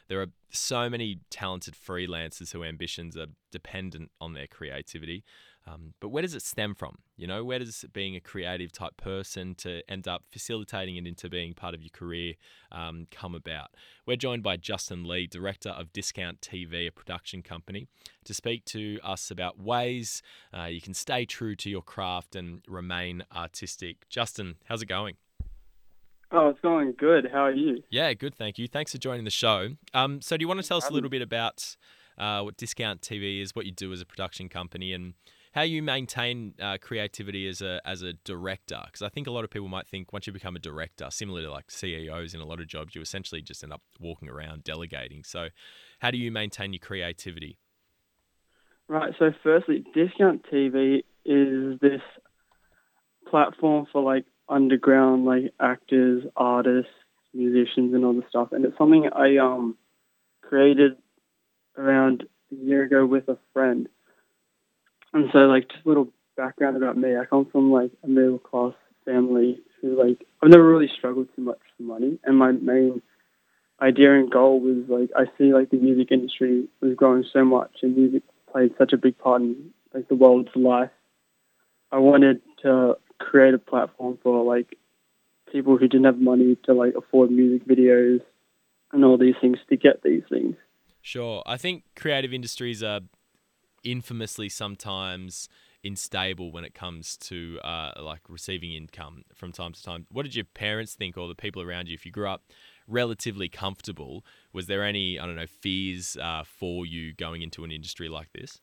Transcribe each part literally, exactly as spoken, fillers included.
there are so many talented freelancers whose ambitions are dependent on their creativity. Um, but where does it stem from? You know, where does being a creative type person to end up facilitating it into being part of your career um, come about? We're joined by Justin Lee, director of Discount T V, a production company, to speak to us about ways uh, you can stay true to your craft and remain artistic. Justin, how's it going? Oh, it's going good. How are you? Yeah, good, thank you. Thanks for joining the show. Um, so do you want to Thanks tell for us a having little me. bit about uh, what Discount T V is, what you do as a production company, and how you maintain uh, creativity as a as a director? Because I think a lot of people might think once you become a director, similar to like C E Os in a lot of jobs, you essentially just end up walking around delegating. So how do you maintain your creativity? Right, so firstly, Discount T V is this platform for like underground like actors, artists, musicians and all the stuff. And it's something I um created around a year ago with a friend. And so like just a little background about me. I come from like a middle class family who like I've never really struggled too much for money, and my main idea and goal was like I see like the music industry was growing so much and music played such a big part in like the world's life. I wanted to create a platform for like people who didn't have money to like afford music videos and all these things to get these things. Sure. I think creative industries are infamously sometimes unstable when it comes to uh, like receiving income from time to time. What did your parents think, or the people around you? If you grew up relatively comfortable, was there any, I don't know, fears uh, for you going into an industry like this?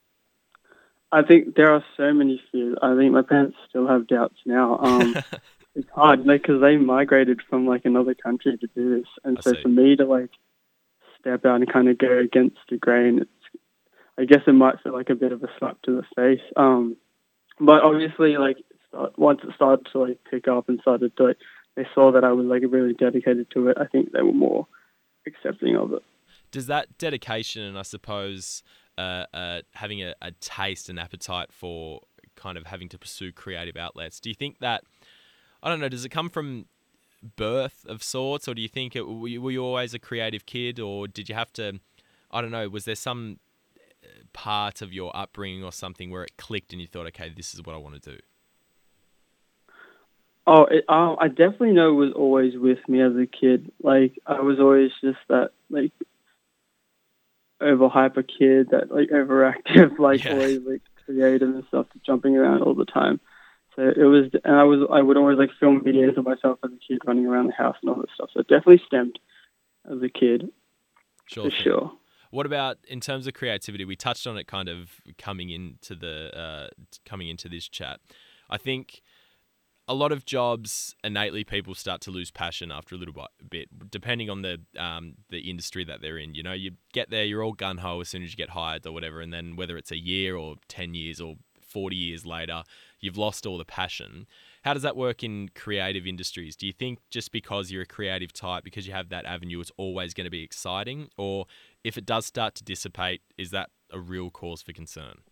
I think there are so many fears. I think my parents still have doubts now. Um, it's hard because they migrated from like another country to do this, and I so see. for me to like step out and kind of go against the grain, it's, I guess it might feel like a bit of a slap to the face. Um, but obviously, like start, once it started to like pick up and started to like, they saw that I was like really dedicated to it. I think they were more accepting of it. Does that dedication and I suppose uh, uh, having a, a taste and appetite for kind of having to pursue creative outlets, do you think that, I don't know, does it come from birth of sorts, or do you think it, were, you, were you always a creative kid, or did you have to, I don't know, was there some part of your upbringing or something where it clicked and you thought, okay, this is what I want to do? Oh, it, um, I definitely know it was always with me as a kid. Like I was always just that like over hyper kid, that like overactive, like Yeah, always like creative and stuff, jumping around all the time. So it was, and I was, I would always like film videos of myself as a kid running around the house and all that stuff. So it definitely stemmed as a kid sure for thing. sure. What about in terms of creativity? We touched on it kind of coming into the uh, coming into this chat. I think a lot of jobs innately people start to lose passion after a little bit, depending on the um, the industry that they're in. You know, you get there, you're all gun ho as soon as you get hired or whatever, and then whether it's a year or ten years or forty years later, you've lost all the passion. How does that work in creative industries? Do you think just because you're a creative type, because you have that avenue, it's always going to be exciting, or if it does start to dissipate, is that a real cause for concern?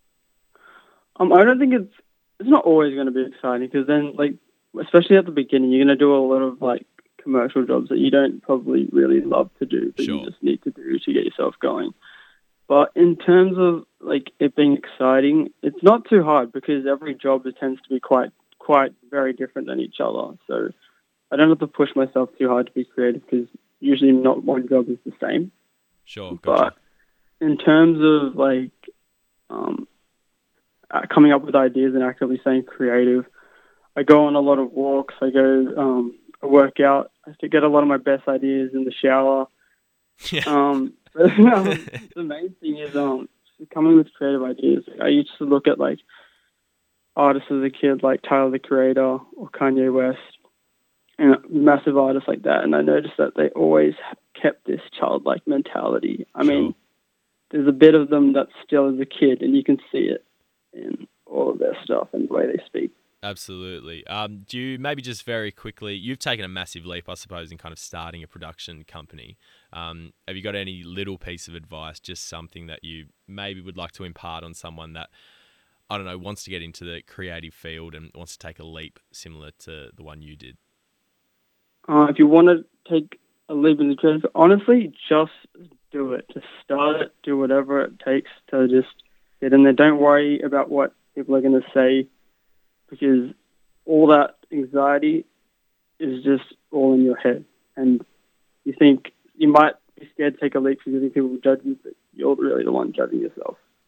Um, I don't think it's it's not always going to be exciting because then like especially at the beginning, you're going to do a lot of like commercial jobs that you don't probably really love to do, but you Sure. just need to do to get yourself going. But in terms of like it being exciting, it's not too hard because every job it tends to be quite quite very different than each other. So I don't have to push myself too hard to be creative because usually not one job is the same. Sure, gotcha. But in terms of like um, uh, coming up with ideas and actively staying creative, I go on a lot of walks. I go um, I work out. I to get a lot of my best ideas in the shower. Yeah. Um, but, um, the main thing is um, coming with creative ideas. I used to look at like artists as a kid, like Tyler the Creator or Kanye West, and massive artists like that. And I noticed that they always kept this childlike mentality. I Sure. mean, there's a bit of them that still is a kid, and you can see it in all of their stuff and the way they speak. Absolutely. Um, do you maybe just very quickly, you've taken a massive leap, I suppose, in kind of starting a production company. Um, have you got any little piece of advice, just something that you maybe would like to impart on someone that, I don't know, wants to get into the creative field and wants to take a leap similar to the one you did? Uh, if you want to take a leap into creative. Honestly, just do it. Just start it. Do whatever it takes to just get in there. Don't worry about what people are going to say, because all that anxiety is just all in your head. And you think you might be scared to take a leap because you think people will judge you, but you're really the one judging yourself.